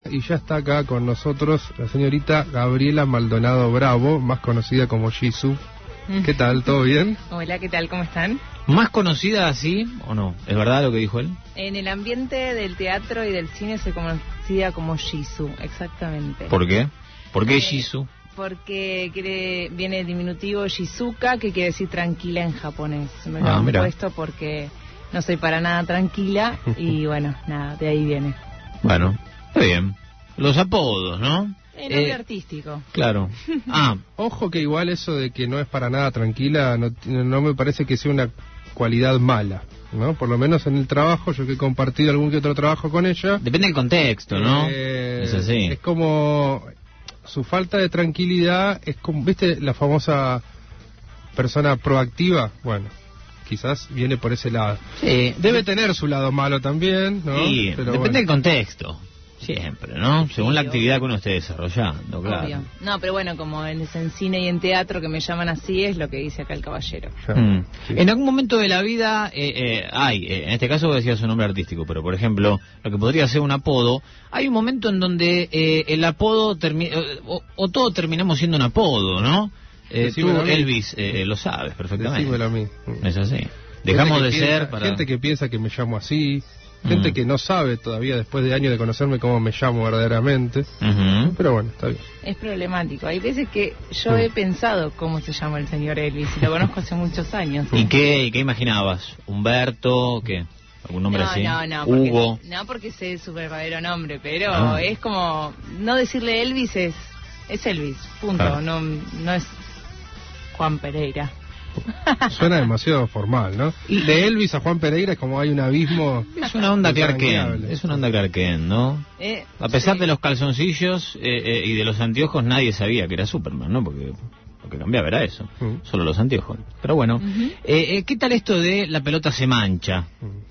Y ya está acá con nosotros la señorita Gabriela Maldonado Bravo, más conocida como Jisoo. ¿Qué tal? ¿Todo bien? Hola, ¿qué tal? ¿Cómo están? ¿Más conocida así o no? ¿Es verdad lo que dijo él? En el ambiente del teatro y del cine soy conocida como Jisoo, exactamente. ¿Por qué? ¿Por qué Jisoo? Porque viene el diminutivo Shizuka, que quiere decir tranquila en japonés. Me lo han puesto porque no soy para nada tranquila y bueno, nada, de ahí viene. Bueno, está bien. Los apodos, ¿no? El nombre artístico. Claro. Ojo que igual eso de que no es para nada tranquila no me parece que sea una cualidad mala, ¿no? Por lo menos en el trabajo, yo que he compartido algún que otro trabajo con ella. Depende del contexto, ¿no? Es así. Es como su falta de tranquilidad, es como, ¿viste la famosa persona proactiva? Bueno, quizás viene por ese lado. Sí. Debe tener su lado malo también, ¿no? Sí, pero depende del contexto. Siempre, ¿no? Según la actividad que uno esté desarrollando, claro. Obvio. No, pero bueno, como en cine y en teatro que me llaman así, es lo que dice acá el caballero. Sí. En algún momento de la vida en este caso decía su nombre artístico, pero por ejemplo, lo que podría ser un apodo, hay un momento en donde el apodo o todos terminamos siendo un apodo, ¿no? Tú, Elvis, lo sabes perfectamente. Decímelo a mí. Es así. Dejamos de ser para... Gente que piensa que me llamo así. Gente que no sabe todavía, después de años de conocerme, cómo me llamo verdaderamente. Pero bueno, está bien. Es problemático. Hay veces que yo he pensado cómo se llama el señor Elvis, y lo conozco hace muchos años. ¿Y qué imaginabas? ¿Humberto? ¿Qué? ¿Algún nombre así? No, Hugo. No, porque sé su verdadero nombre, pero es como... No decirle Elvis es Elvis, punto. Claro. No es Juan Pereira. Suena demasiado formal, ¿no? De Elvis a Juan Pereira es como hay un abismo. Es una onda Clark Kent, ¿no? A pesar de los calzoncillos y de los anteojos, nadie sabía que era Superman, ¿no? Porque lo que cambiaba era eso, solo los anteojos. Pero bueno, ¿qué tal esto de La pelota se mancha?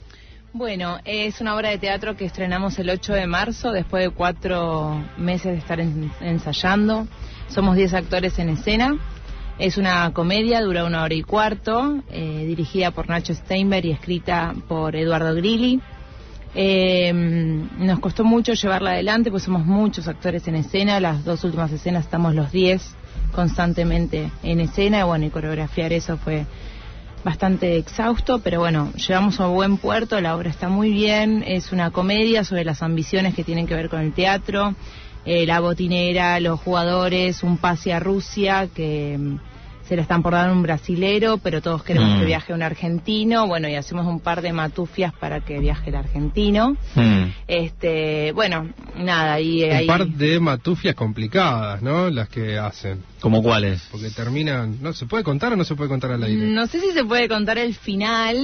Bueno, es una obra de teatro que estrenamos el 8 de marzo, después de 4 meses de estar ensayando. Somos 10 actores en escena. Es una comedia, dura 1 hora y cuarto, dirigida por Nacho Steinberg y escrita por Eduardo Grilli. Nos costó mucho llevarla adelante, pues somos muchos actores en escena. Las 2 últimas escenas estamos los 10 constantemente en escena, y bueno, y coreografiar eso fue bastante exhausto, pero bueno, llevamos a buen puerto, la obra está muy bien. Es una comedia sobre las ambiciones que tienen que ver con el teatro. La botinera, los jugadores, un pase a Rusia que se le están por dar a un brasilero, pero todos queremos que viaje un argentino. Bueno, y hacemos un par de matufias para que viaje el argentino. Bueno, nada, y un par de matufias complicadas, ¿no? Las que hacen. ¿Cómo cuáles? Porque terminan... ¿No se puede contar o no se puede contar al aire? No sé si se puede contar el final.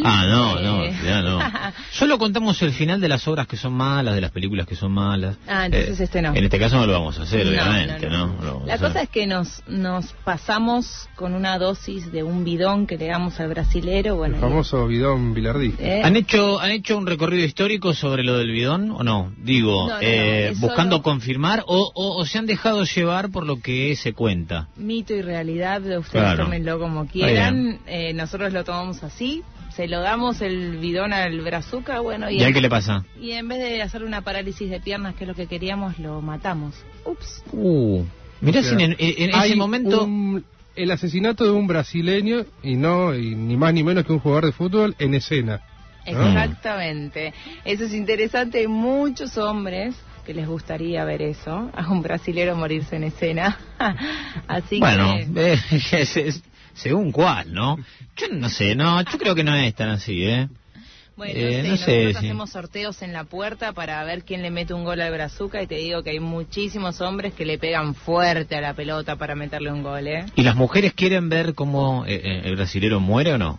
No. Solo contamos el final de las obras que son malas, de las películas que son malas. Entonces no. En este caso no lo vamos a hacer, obviamente, ¿no? La cosa es que nos pasamos con una dosis de un bidón que le damos al brasilero. Bueno, el famoso bidón bilardista. ¿Han hecho un recorrido histórico sobre lo del bidón o no? Digo, buscando confirmar o se han dejado llevar por lo que se cuenta. Mito y realidad, ustedes tómenlo como quieran. Nosotros lo tomamos así, se lo damos el bidón al brazuca, bueno, ¿Y a qué le pasa? Y en vez de hacer una parálisis de piernas, que es lo que queríamos, lo matamos. Ups. Mirá, o sea, en ese momento... El asesinato de un brasileño y ni más ni menos que un jugador de fútbol en escena, ¿no? Exactamente. Eso es interesante. Hay muchos hombres que les gustaría ver eso, a un brasilero morirse en escena. Así que... según cuál, ¿no? Yo no sé, yo creo que no es tan así, Bueno, nosotros hacemos sorteos en la puerta para ver quién le mete un gol al brazuca, y te digo que hay muchísimos hombres que le pegan fuerte a la pelota para meterle un gol, ¿Y las mujeres quieren ver cómo el brasilero muere o no?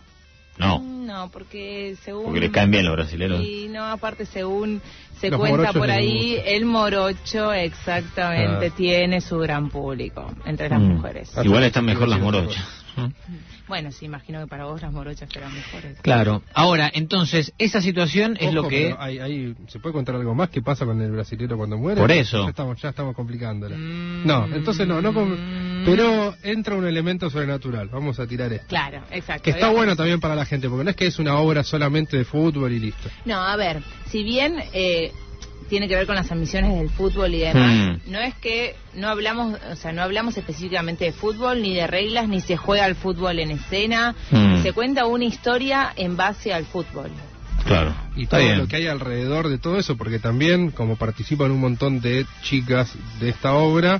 No, porque según... Porque les caen bien los brasileros. Y no, aparte según se cuenta por ahí, el morocho exactamente tiene su gran público entre las mujeres. Igual están mejor las morochas. Bueno, sí, imagino que para vos las morochas eran mejores. Claro. Ahora, entonces, esa situación es lo que... ¿Se puede contar algo más? ¿Qué pasa con el brasilero cuando muere? Por eso. Ya estamos complicándola. No, entonces pero entra un elemento sobrenatural. Vamos a tirar esto. Claro, exacto. Que está bueno también para la gente, porque no es que es una obra solamente de fútbol y listo. No, a ver, si bien... tiene que ver con las ambiciones del fútbol y demás. No es que no hablamos, o sea, no hablamos específicamente de fútbol, ni de reglas, ni se juega al fútbol en escena. Se cuenta una historia en base al fútbol. Claro. Y todo lo que hay alrededor de todo eso, porque también, como participan un montón de chicas de esta obra,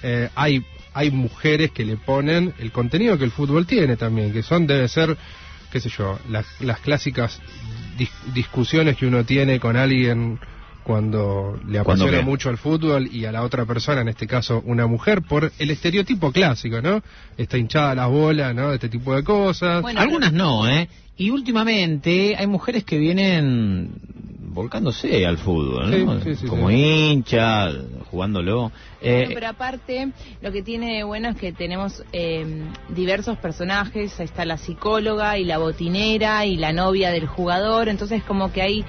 hay mujeres que le ponen el contenido que el fútbol tiene también, que debe ser, qué sé yo, las clásicas discusiones que uno tiene con alguien cuando le apasiona mucho el fútbol y a la otra persona, en este caso una mujer, por el estereotipo clásico, ¿no? Está hinchada las bolas, ¿no? Este tipo de cosas. Bueno, algunas no, ¿eh? Y últimamente hay mujeres que vienen volcándose al fútbol, ¿no? Sí, como hincha, jugándolo. Pero aparte, lo que tiene de bueno es que tenemos diversos personajes. Ahí está la psicóloga y la botinera y la novia del jugador. Entonces, como que hay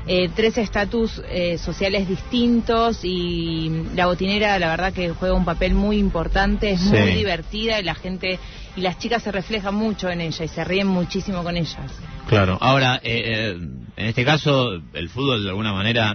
3 estatus sociales distintos, y la botinera, la verdad que juega un papel muy importante, es muy divertida, y la gente y las chicas se reflejan mucho en ella y se ríen muchísimo con ellas. Claro. Ahora, en este caso, el fútbol de alguna manera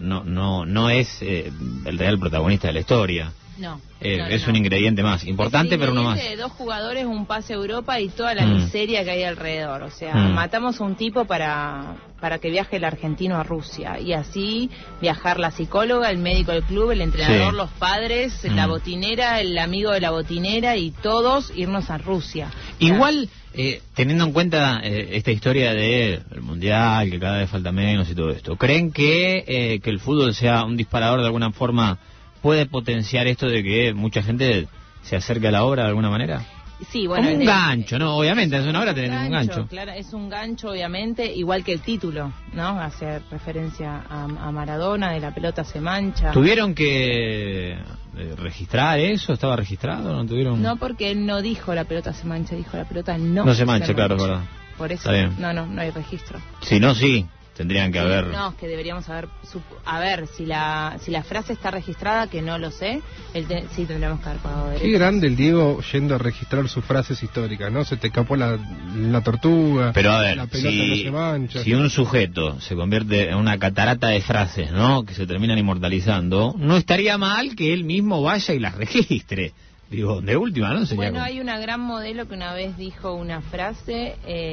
no es el real protagonista de la historia. No. Es un ingrediente más, importante, pero no más. De 2 jugadores, un pase a Europa y toda la miseria que hay alrededor. O sea, matamos a un tipo para que viaje el argentino a Rusia. Y así viajar la psicóloga, el médico del club, el entrenador, los padres, la botinera, el amigo de la botinera, y todos irnos a Rusia. Igual, teniendo en cuenta esta historia del Mundial, que cada vez falta menos y todo esto, ¿creen que el fútbol sea un disparador de alguna forma? ¿Puede potenciar esto de que mucha gente se acerque a la obra de alguna manera? Sí, bueno, como un gancho, ¿no? Obviamente, es una obra tener un gancho. Claro, es un gancho, obviamente, igual que el título, ¿no? Hace referencia a Maradona, de la pelota se mancha. ¿Tuvieron que registrar eso? ¿Estaba registrado? ¿No tuvieron? No, porque él no dijo la pelota se mancha, dijo la pelota no se mancha, claro, es verdad. Por eso, no hay registro. Si no, sí. Tendrían que haber... No, es que deberíamos haber... A ver, si la frase está registrada, que no lo sé, sí tendríamos que haber pagado derechos. Qué grande el Diego yendo a registrar sus frases históricas, ¿no? Se te escapó la tortuga, pero a ver, la pelota no se mancha. Si un sujeto se convierte en una catarata de frases, ¿no? Que se terminan inmortalizando, no estaría mal que él mismo vaya y las registre. Digo, de última, ¿no? Sería bueno, hay una gran modelo que una vez dijo una frase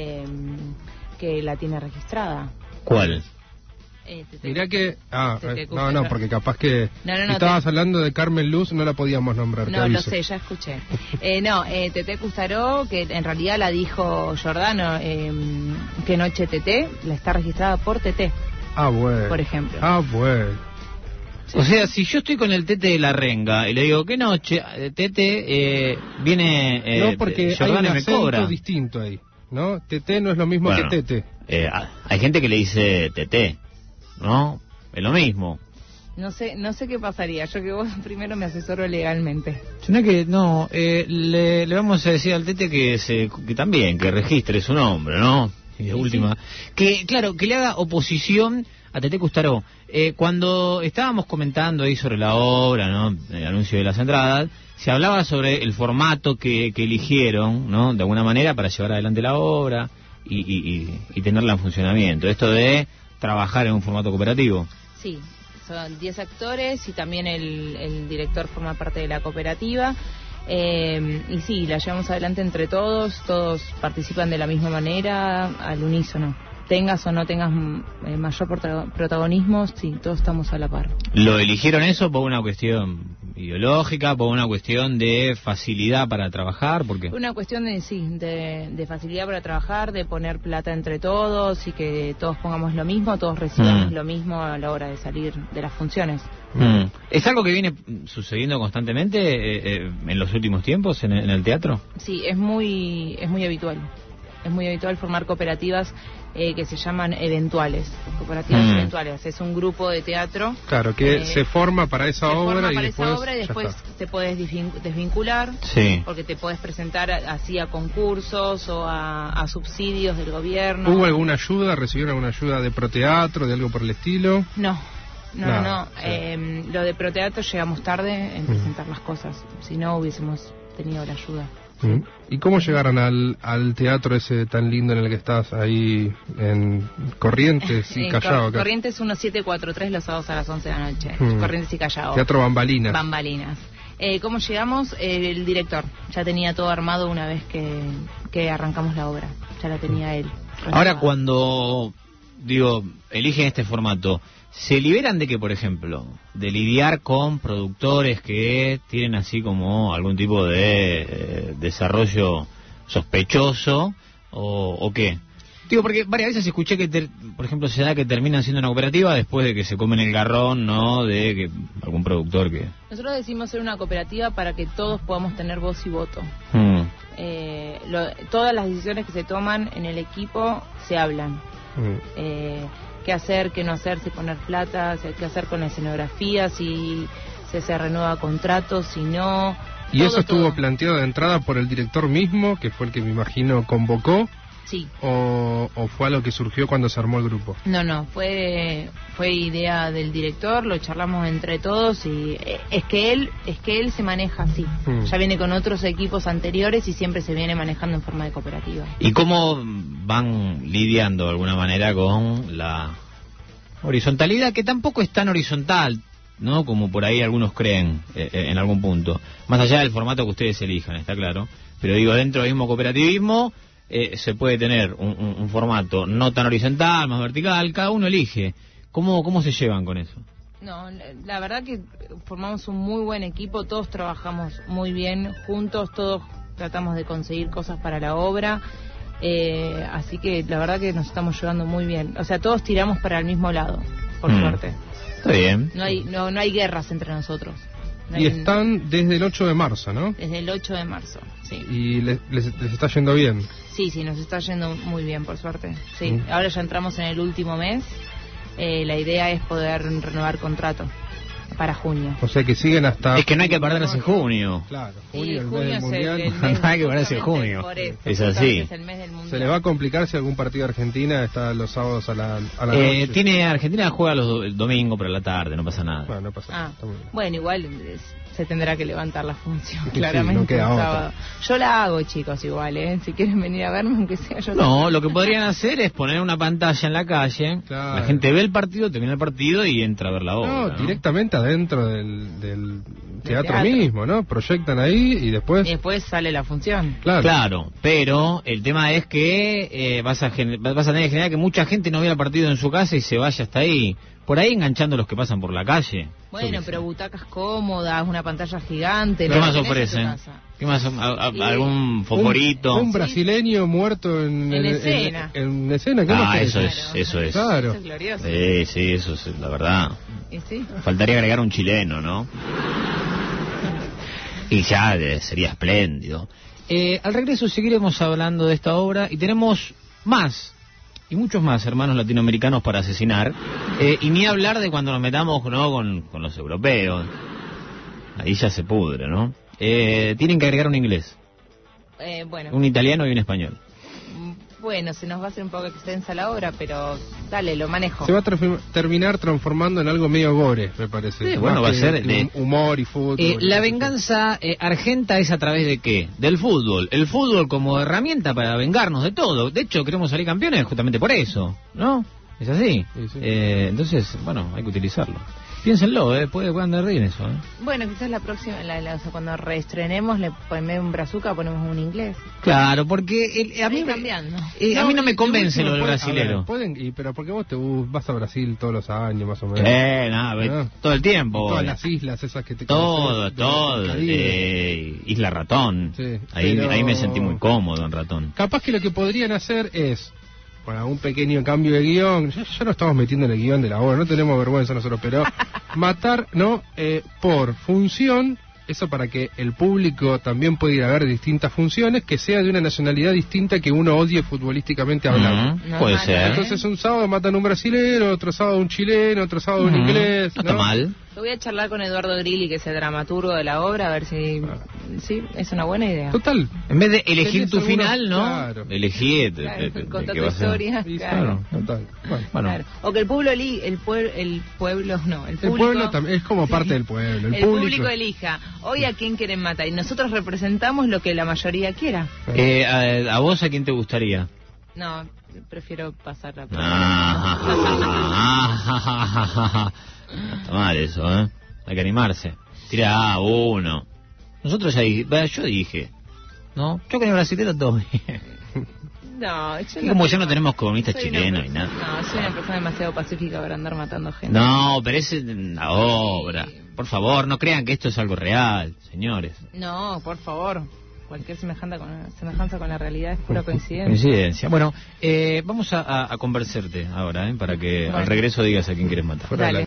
que la tiene registrada. ¿Cuál? Mirá que... no, porque capaz que... Si estabas hablando de Carmen Luz, no la podíamos nombrar. No, lo sé, ya escuché. Tete Custaró, que en realidad la dijo Giordano, que noche Tete, la está registrada por Tete. Bueno. Por ejemplo. Bueno. Sí. O sea, si yo estoy con el Tete de la Renga y le digo, ¿qué noche? Tete viene... no, porque Giordano hay un me acento cobra. distinto ahí, ¿no? Tete no es lo mismo que Tete. Hay gente que le dice Tete, ¿no? Es lo mismo. No sé qué pasaría. Yo que vos primero me asesoro legalmente. Le vamos a decir al Tete que también, que registre su nombre, ¿no? Y de última, que claro, que le haga oposición a Tete Custaró. Cuando estábamos comentando ahí sobre la obra, ¿no? El anuncio de las entradas, se hablaba sobre el formato que eligieron, ¿no? De alguna manera para llevar adelante la obra y tenerla en funcionamiento. Esto de trabajar en un formato cooperativo. Sí, son 10 actores y también el director forma parte de la cooperativa. Y sí, la llevamos adelante entre todos participan de la misma manera, al unísono. Tengas o no tengas mayor protagonismo, sí, todos estamos a la par. ¿Lo eligieron eso por una cuestión ideológica, por una cuestión de facilidad para trabajar? ¿Por qué? Una cuestión de facilidad para trabajar, de poner plata entre todos y que todos pongamos lo mismo, todos recibamos lo mismo a la hora de salir de las funciones. ¿Es algo que viene sucediendo constantemente en los últimos tiempos en el teatro? Sí, es muy habitual. Es muy habitual formar cooperativas que se llaman eventuales. Cooperativas eventuales. Es un grupo de teatro. Claro, que se forma para esa obra y después te puedes desvincular. Sí. Porque te puedes presentar así a concursos o a subsidios del gobierno. ¿Hubo alguna ayuda? ¿Recibieron alguna ayuda de Proteatro, de algo por el estilo? No. Sí. Lo de Proteatro llegamos tarde en presentar las cosas. Si no, hubiésemos tenido la ayuda. ¿Y cómo llegaron al teatro ese tan lindo en el que estás ahí en Corrientes y Callao? Corrientes 1743 los sábados a las 11 de la noche. Corrientes y Callao. Teatro Bambalinas. Bambalinas. ¿Cómo llegamos? El director ya tenía todo armado una vez que arrancamos la obra. Ya la tenía él. Ahora, cuando, eligen este formato, ¿se liberan de qué, por ejemplo? De lidiar con productores que tienen así como algún tipo de desarrollo sospechoso o qué? Porque varias veces escuché que, por ejemplo, se da que terminan siendo una cooperativa después de que se comen el garrón, ¿no? De que algún productor que... Nosotros decimos ser una cooperativa para que todos podamos tener voz y voto. Todas las decisiones que se toman en el equipo se hablan. Qué hacer, qué no hacer, si poner plata, qué hacer con la escenografía, si se renueva contrato, si no... ¿Y eso estuvo planteado de entrada por el director mismo, que fue el que me imagino convocó? Sí. ¿O fue algo que surgió cuando se armó el grupo? No, fue idea del director, lo charlamos entre todos y es que él se maneja así. Ya viene con otros equipos anteriores y siempre se viene manejando en forma de cooperativa. ¿Y cómo van lidiando de alguna manera con la horizontalidad, que tampoco es tan horizontal, ¿no? Como por ahí algunos creen en algún punto? Más allá del formato que ustedes elijan, está claro. Pero dentro del mismo cooperativismo se puede tener un formato no tan horizontal, más vertical, cada uno elige. ¿Cómo se llevan con eso? No, la verdad que formamos un muy buen equipo, todos trabajamos muy bien juntos, todos tratamos de conseguir cosas para la obra, así que la verdad que nos estamos llevando muy bien. O sea, todos tiramos para el mismo lado, por suerte. Está bien. No hay guerras entre nosotros. Y están desde el 8 de marzo, ¿no? Desde el 8 de marzo, sí. ¿Y les está yendo bien? Sí, nos está yendo muy bien, por suerte. Sí, ahora ya entramos en el último mes. La idea es poder renovar contrato para junio. O sea que siguen hasta... Es que no hay que perderse en junio. Claro, junio, el mes del Mundial. No hay que perderse en junio. Es así. Es el mes del Mundial. ¿Se le va a complicar si algún partido de Argentina está los sábados a la noche? Argentina juega el domingo por la tarde, no pasa nada. Bueno, no pasa nada. Bueno, igual se tendrá que levantar la función, claramente. No queda sábado. Yo la hago, chicos, igual, Si quieren venir a verme, aunque sea yo. No, lo que podrían hacer es poner una pantalla en la calle, la gente ve el partido, termina el partido y entra a ver la obra. No, directamente adentro del teatro mismo, ¿no? Proyectan ahí y después sale la función. Claro, pero el tema es que vas a tener que generar que mucha gente no vea el partido en su casa y se vaya hasta ahí. Por ahí enganchando a los que pasan por la calle. Bueno, pero butacas cómodas, una pantalla gigante. ¿Qué más ofrecen? ¿Qué más? ¿Algún favorito? Un brasileño muerto en escena. ¿Qué más eso es. Claro. Eso es glorioso. Sí, eso es la verdad. ¿Sí? Faltaría agregar un chileno, ¿no? Y ya sería espléndido. Al regreso seguiremos hablando de esta obra y tenemos más. Y muchos más hermanos latinoamericanos para asesinar, y ni hablar de cuando nos metamos, ¿no?, con los europeos. Ahí ya se pudre, ¿no? Tienen que agregar un inglés, un italiano y un español. Bueno, se nos va a hacer un poco extensa la obra, pero dale, lo manejo. Se va a terminar transformando en algo medio gore, me parece. Sí, bueno, va a ser de humor y fútbol. La venganza argenta es a través de ¿qué? Del fútbol. El fútbol como herramienta para vengarnos de todo. De hecho, queremos salir campeones justamente por eso, ¿no? ¿Es así? Sí. Entonces, bueno, hay que utilizarlo. Piénsenlo, puede andar bien eso. Bueno, quizás la próxima, cuando reestrenemos, le ponemos un brazuca, ponemos un inglés. Claro, porque a mí no me convence lo del brasilero. Pero porque vos te vas a Brasil todos los años, más o menos. Todo el tiempo. Todas las islas esas que te Todo. Isla Ratón. Sí, ahí me sentí muy cómodo en Ratón. Capaz que lo que podrían hacer es... Para un pequeño cambio de guión, ya no estamos metiendo en el guión de la obra, no tenemos vergüenza nosotros, pero matar, ¿no? Por función, eso para que el público también pueda ir a ver distintas funciones, que sea de una nacionalidad distinta que uno odie futbolísticamente hablando. Puede ser. Entonces un sábado matan un brasilero, otro sábado un chileno, otro sábado un inglés. No está mal. Yo voy a charlar con Eduardo Grilli, que es el dramaturgo de la obra, a ver si sí, es una buena idea. Total. En vez de elegir Tenés tu algunos- final, ¿no? Claro. Elegí Contar qué tu va a ser. historia. Sí, Claro. total. Bueno, Claro. O que el pueblo el pueblo no, el El público, pueblo también es como parte del pueblo. el público elija. Hoy a quién quieren matar y nosotros representamos lo que la mayoría quiera. ¿A vos a quién te gustaría? No, prefiero pasar la Está mal eso, ¿eh? Hay que animarse. Tira uno. Nosotros ahí, yo dije, ¿no? Yo con el brasilero todo bien. No, yo Y como ya no tenemos comunistas soy una chilenos y persona- nada. No, soy una persona demasiado pacífica para andar matando gente. No, pero es una obra. Por favor, no crean que esto es algo real, señores. No, por favor. Cualquier semejanza con la realidad es pura coincidencia. Coincidencia. Bueno, vamos a conversarte ahora, para que Bueno. al regreso digas a quién quieres matar. Dale.